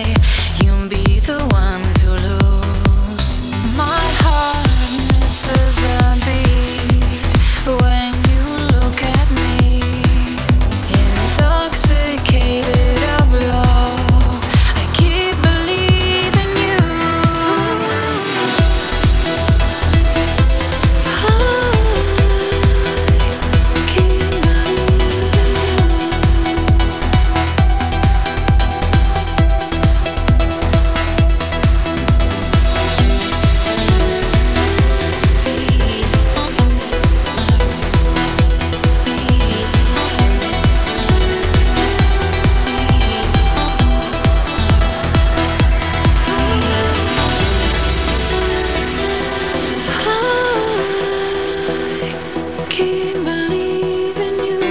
you'll be the one to lose. My heart misses a beat when you look at me, intoxicated of love. I keep believing you. I keep keep believing you.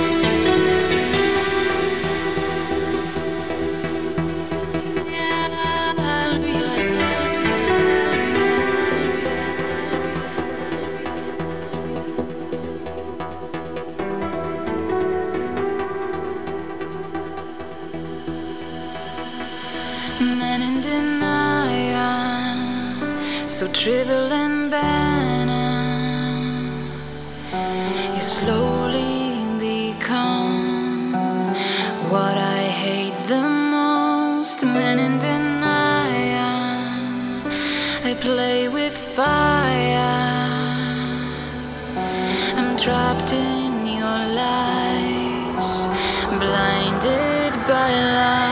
Men in denial, so trivial and banal, you slowly become what I hate the most. Men in denial, I play with fire. I'm trapped in your lies, blinded by lies.